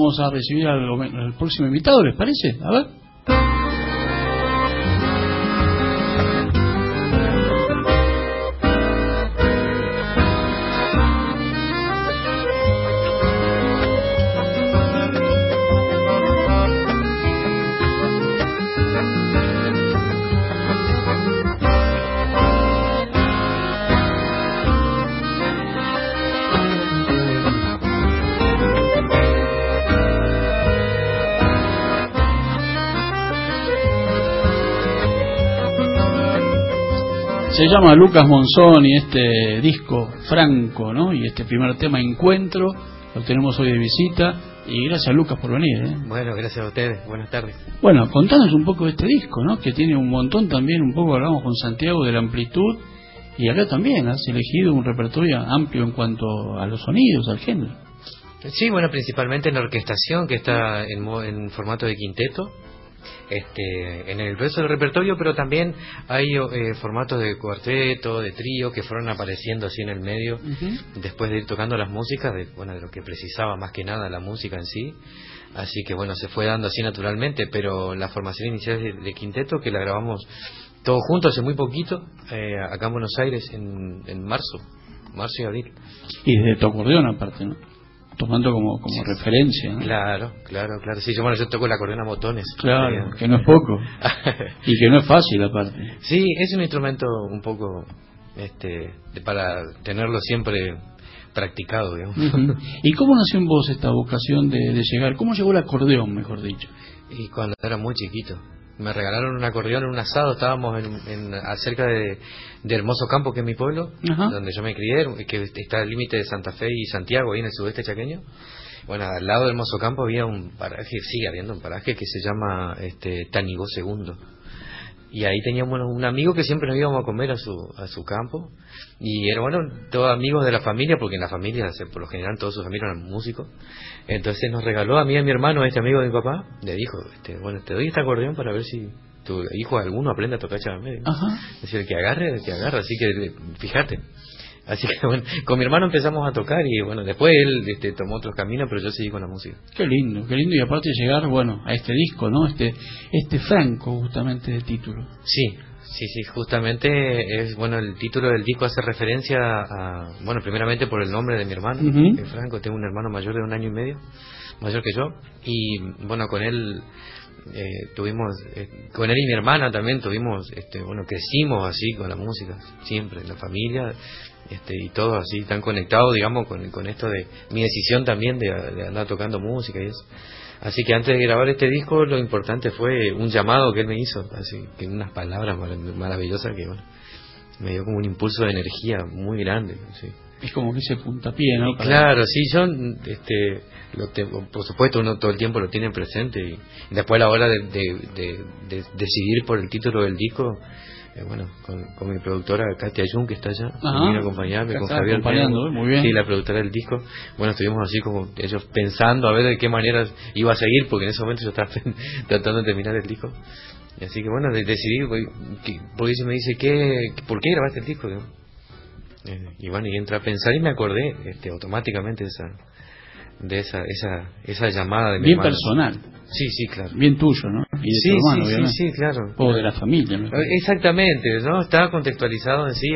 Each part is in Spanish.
vamos a recibir al próximo invitado, ¿les parece? A ver. Se llama Lucas Monzón y este disco Franco, ¿no? Y este primer tema, Encuentro, lo tenemos hoy de visita. Y gracias, Lucas, por venir, ¿eh? Bueno, gracias a ustedes. Buenas tardes. Bueno, contanos un poco de este disco, ¿no? Que tiene un montón también, un poco hablamos con Santiago de la amplitud. Y acá también has elegido un repertorio amplio en cuanto a los sonidos, al género. Sí, bueno, principalmente en la orquestación, que está en formato de quinteto. En el resto del repertorio, pero también hay formatos de cuarteto, de trío, que fueron apareciendo así en el medio, después de ir tocando las músicas, de lo que precisaba más que nada la música en sí. Así que bueno, se fue dando así naturalmente, pero la formación inicial de quinteto, que la grabamos todos juntos hace muy poquito, acá en Buenos Aires, en marzo y abril. Y desde tu acordeón aparte, ¿no? Tomando como referencia, ¿no? Claro. Sí, yo toco el acordeón a botones. Claro, que no es poco. Y que no es fácil, aparte. Sí, es un instrumento un poco para tenerlo siempre practicado, digamos. ¿Y cómo nació en vos esta vocación de llegar? ¿Cómo llegó el acordeón, mejor dicho? Y cuando era muy chiquito. Me regalaron un acordeón en un asado, estábamos cerca de Hermoso Campo, que es mi pueblo, donde yo me crié, que está al límite de Santa Fe y Santiago, ahí en el sudeste chaqueño. Bueno, al lado de Hermoso Campo había un paraje, sigue habiendo un paraje que se llama Tanigó II. Y ahí teníamos un amigo que siempre nos íbamos a comer a su campo. Y era, todos amigos de la familia, porque en la familia, por lo general, todos sus amigos eran músicos. Entonces nos regaló a mí y a mi hermano, este amigo de mi papá, le dijo, te doy este acordeón para ver si tu hijo alguno aprende a tocar chamamé. Es decir, el que agarre, así que fíjate. Así que bueno, con mi hermano empezamos a tocar y bueno, después él tomó otros caminos, pero yo seguí con la música. Qué lindo, y aparte llegar, a este disco, ¿no? Este Franco, justamente, de título. Sí, justamente el título del disco hace referencia a, primeramente por el nombre de mi hermano, que es Franco. Tengo un hermano mayor de 1 año y medio, mayor que yo, y con él con él y mi hermana también crecimos así con la música, siempre, la familia, y todos así tan conectados, digamos, con esto de mi decisión también de andar tocando música y eso. Así que antes de grabar este disco, lo importante fue un llamado que él me hizo, así que unas palabras maravillosas que me dio como un impulso de energía muy grande, sí. Es como que ese puntapié, ¿no? Claro, sí, yo por supuesto uno todo el tiempo lo tiene presente y después a la hora de decidir por el título del disco, con mi productora Katia Jung, que está allá, que vino a acompañarme, con Javier, muy bien. Sí, la productora del disco. Estuvimos así como ellos pensando a ver de qué manera iba a seguir, porque en ese momento yo estaba tratando de terminar el disco. Así que decidí, porque ella me dice, ¿por qué grabaste el disco? Y entré a pensar y me acordé automáticamente de esa llamada de mi bien hermano. Personal. Sí, claro. Bien tuyo, ¿no? Y de tu hermano, obviamente. Sí, claro. O de la familia, ¿no? Exactamente, ¿no? Estaba contextualizado en sí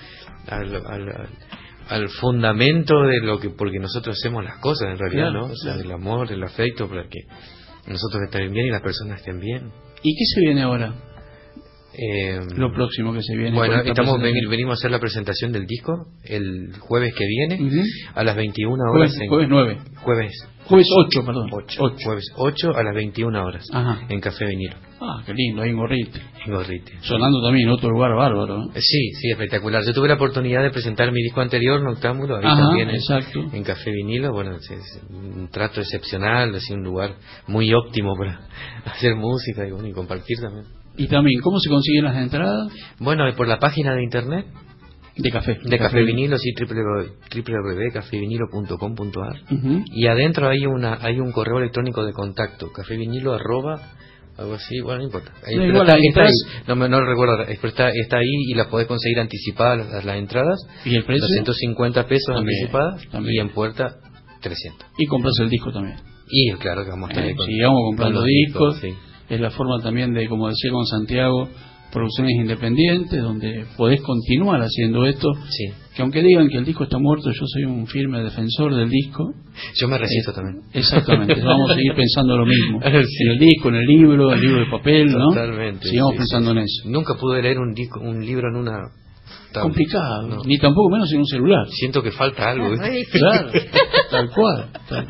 al fundamento de porque nosotros hacemos las cosas en realidad, claro, ¿no? O sea, el amor, el afecto, para que nosotros estén bien y las personas estén bien. ¿Y qué se viene ahora? Lo próximo que se viene. Venimos a hacer la presentación del disco el jueves que viene, a las 21 horas. Jueves 9. Jueves 8, perdón. 8. Jueves 8 a las 21 horas. En Café Vinilo. Qué lindo, ahí en Gorriti. Sonando también en otro lugar bárbaro, ¿no? Sí, espectacular. Yo tuve la oportunidad de presentar mi disco anterior, Noctámbulo, ahí también en Café Vinilo. Es un trato excepcional, así un lugar muy óptimo para hacer música y compartir también. Y también, ¿cómo se consiguen las entradas? Por la página de internet de Café Vinilo, sí, www.cafevinilo.com.ar. Y adentro hay un correo electrónico de contacto, cafevinilo@ algo así, no importa. Está ahí. No lo recuerdo, pero está ahí y las podés conseguir anticipadas las entradas. ¿Y el precio? 250 pesos también, anticipadas y en puerta 300. Y compras el disco también. Y claro que vamos a estar ahí sigamos comprando discos. Sí. Es la forma también de, como decía con Santiago, producciones independientes, donde podés continuar haciendo esto. Sí. Que aunque digan que el disco está muerto, yo soy un firme defensor del disco. Yo me resisto también. Exactamente, vamos a seguir pensando lo mismo. Sí. En el disco, en el libro de papel, ¿no? Totalmente. Sigamos pensando en eso. Nunca pude leer un libro en una... Complicado, no. Ni tampoco menos en un celular. Siento que falta algo. Claro, tal cual.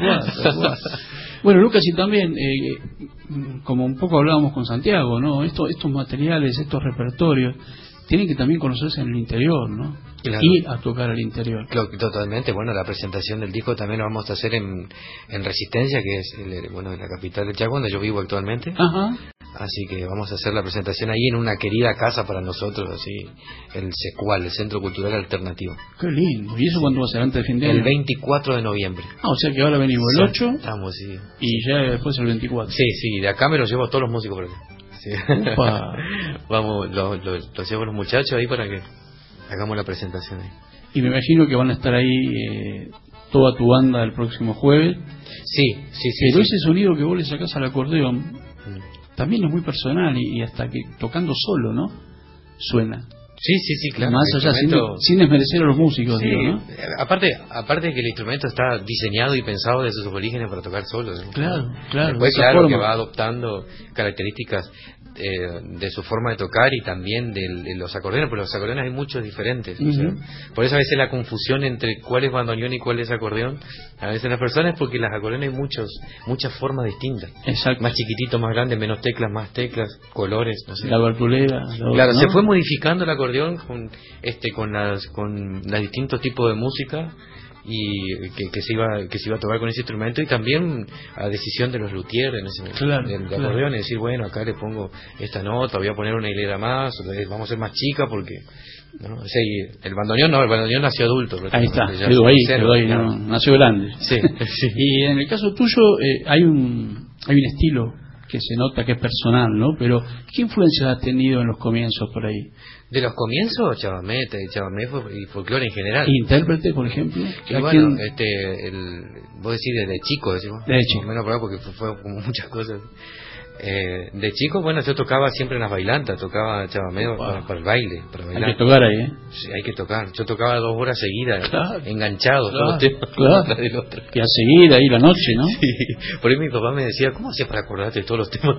Bueno, Lucas, y también, como un poco hablábamos con Santiago, ¿no? Estos materiales, estos repertorios, tienen que también conocerse en el interior, ¿no? Claro. Ir a tocar al interior. Claro, totalmente. Bueno, la presentación del disco también lo vamos a hacer en Resistencia, que es la capital del Chaco, donde yo vivo actualmente. Ajá. Así que vamos a hacer la presentación ahí en una querida casa para nosotros, así, el CECUAL, el Centro Cultural Alternativo. Qué lindo. ¿Y eso cuándo va a ser? ¿Antes del fin de año? El 24 de noviembre. O sea que ahora venimos el 8 estamos, sí. Y ya después el 24. Sí, de acá me los llevo a todos los músicos por acá. Sí. Vamos, los llevo a los muchachos ahí para que hagamos la presentación ahí. Y me imagino que van a estar ahí toda tu banda el próximo jueves. Sí. Pero ese sonido que vos le sacás al acordeón también es muy personal y hasta que tocando solo, ¿no? Suena. Sí, claro. Más allá, sin desmerecer a los músicos, sí, digo, ¿no? Aparte de que el instrumento está diseñado y pensado desde sus orígenes para tocar solo, ¿no? Claro. Después, claro, que va adoptando características de su forma de tocar y también de los acordeones, porque los acordeones hay muchos diferentes. O sea, por eso a veces la confusión entre cuál es bandoneón y cuál es acordeón, a veces las personas, porque las acordeones hay muchas formas distintas. Exacto. Más chiquitito, más grande, menos teclas, más teclas, colores, no sé. La abertura. Claro, ¿no? Se fue modificando el acordeón con los distintos tipos de música y que se iba a tocar con ese instrumento, y también a decisión de los luthiers en ese momento, del acordeón, y decir, bueno, acá le pongo esta nota, voy a poner una hilera más, vamos a hacer más chica porque ¿no? O sea, el bandoneón nació adulto. Ahí está, quedó ahí, no, nació grande. Sí. Y en el caso tuyo hay un estilo que se nota que es personal, ¿no? Pero ¿qué influencia has tenido en los comienzos por ahí? De los comienzos, chamamé y folclore en general. ¿Intérprete, por ejemplo? Y bueno, vos decís desde chico, decimos. Desde chico. Menos porque fue como muchas cosas. De chico, bueno, yo tocaba siempre en las bailantas, tocaba chamamé para el baile, para bailar. Hay que tocar ahí, ¿eh? Sí, hay que tocar. Yo tocaba 2 horas seguidas, enganchado, claro. Y a seguir ahí la noche, ¿no? Sí. Por ahí mi papá me decía, ¿cómo haces para acordarte de todos los temas?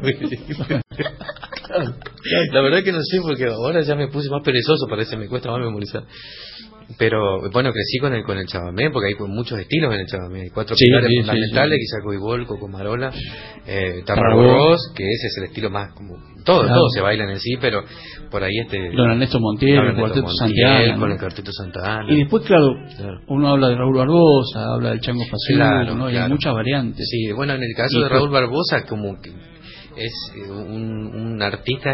La verdad que no sé, porque ahora ya me puse más perezoso, parece, me cuesta más memorizar. Pero bueno, crecí con el chamamé, porque hay muchos estilos en el chamamé. Hay 4 pilares fundamentales, quizá Coibol, Cocomarola, Tarragorros, que ese es el estilo más como... Todo se bailan en sí, pero por ahí Don Ernesto Montiel, el Cuarteto Santana, con el Cuarteto Santana. Y después, claro, uno habla de Raúl Barbosa, habla del Chango Faciulo, ¿no? Y hay muchas variantes. Sí, bueno, en el caso de Raúl Barbosa, como que es un artista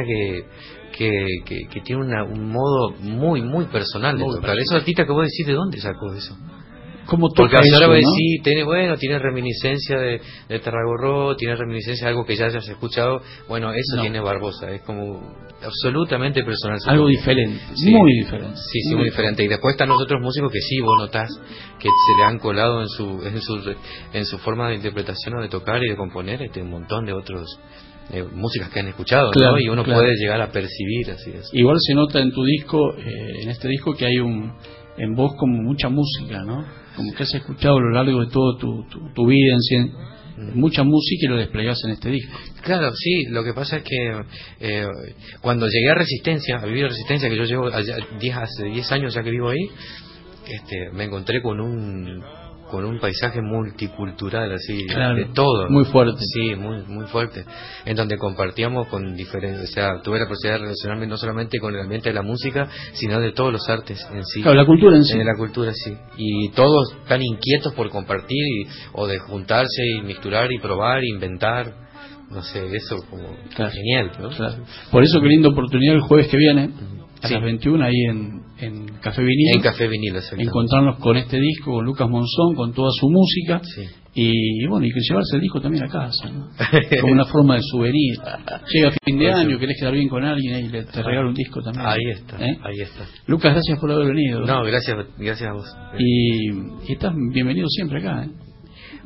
que tiene un modo muy personal de tocar. Esos artistas que vos decís, ¿de dónde sacó eso? ¿Cómo toca porque ahora eso, vos ¿no? decís, tiene reminiscencia de Tarragorro, tiene reminiscencia de algo que ya hayas escuchado. Bueno, eso tiene Barbosa, es como absolutamente personal. Algo diferente, muy diferente. Sí, muy diferente. Y después están los otros músicos que sí, vos notás que se le han colado en su forma de interpretación o de tocar y de componer un montón de otros músicas que han escuchado, ¿no? Y uno puede llegar a percibir así. Igual se nota en tu disco, en este disco, que hay en vos como mucha música, ¿no? Como que has escuchado a lo largo de toda tu vida mucha música y lo desplegás en este disco. Claro, sí, lo que pasa es que cuando llegué a Resistencia, a vivir a Resistencia, que yo llevo hace 10 años ya que vivo ahí, me encontré con un paisaje multicultural, así, de todo. Muy fuerte. Sí, muy fuerte. En donde compartíamos con diferentes, o sea, tuve la posibilidad de relacionarme no solamente con el ambiente de la música, sino de todos los artes en sí. Claro, la cultura en sí. La cultura, sí. Y todos tan inquietos por compartir, o de juntarse y mixturar y probar, inventar. No sé, eso como genial, ¿no? Claro. Por eso, qué linda oportunidad el jueves que viene. A las 21 ahí en Café Vinilo. En Café Vinilo, encontrarnos con este disco, con Lucas Monzón, con toda su música. Sí. Y bueno, y que llevarse el disco también a casa, ¿no? Como una forma de souvenir. Llega fin de año, querés quedar bien con alguien y te regalo un disco también. Ahí está. Lucas, gracias por haber venido. No, gracias a vos. Y estás bienvenido siempre acá, ¿eh?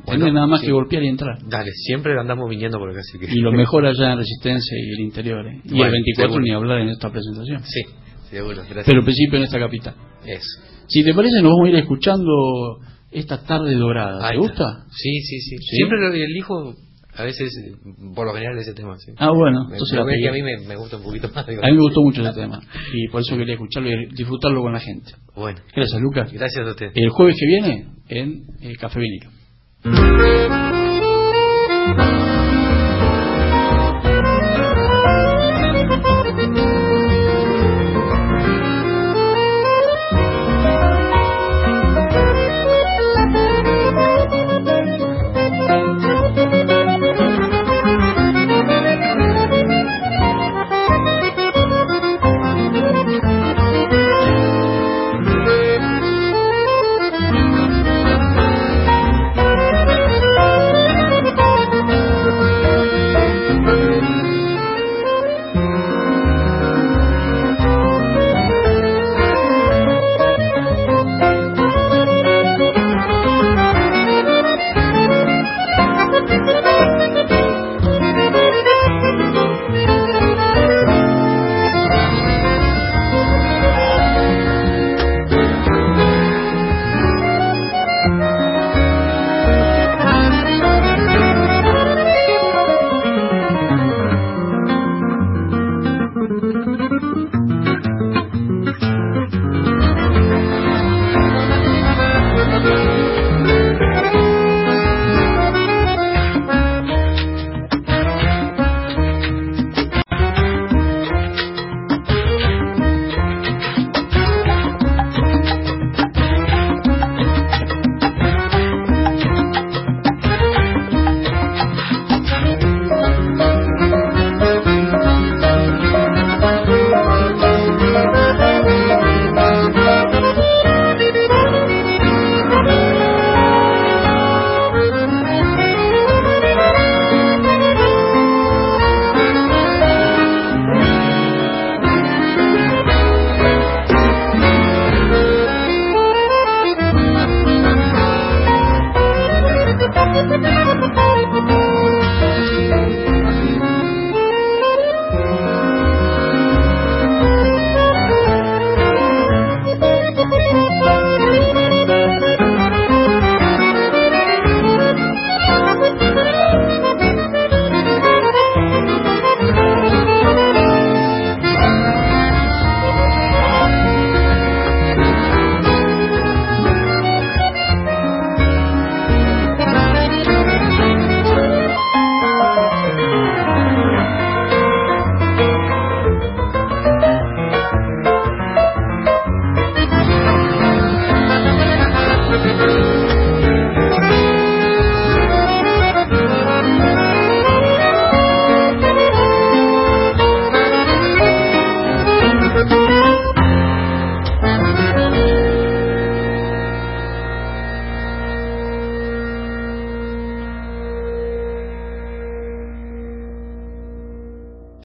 Tenés nada más que golpear y entrar. Dale, siempre andamos viniendo por acá. Así que... Y lo mejor allá en Resistencia y el interior. Y bueno, el 24 seguro. Ni hablar en esta presentación. Sí, seguro, gracias. Pero al principio en esta capital. Eso. Si te parece, nos vamos a ir escuchando esta tarde dorada. ¿Te gusta? Sí. Siempre lo elijo, a veces, por lo general, ese tema. ¿Sí? Bueno. Entonces que a mí me gusta un poquito más. Digo. A mí me gustó mucho ese tema. Y por eso quería escucharlo y disfrutarlo con la gente. Bueno. Gracias, Lucas. Gracias a usted. El jueves que viene en Café Vinilo.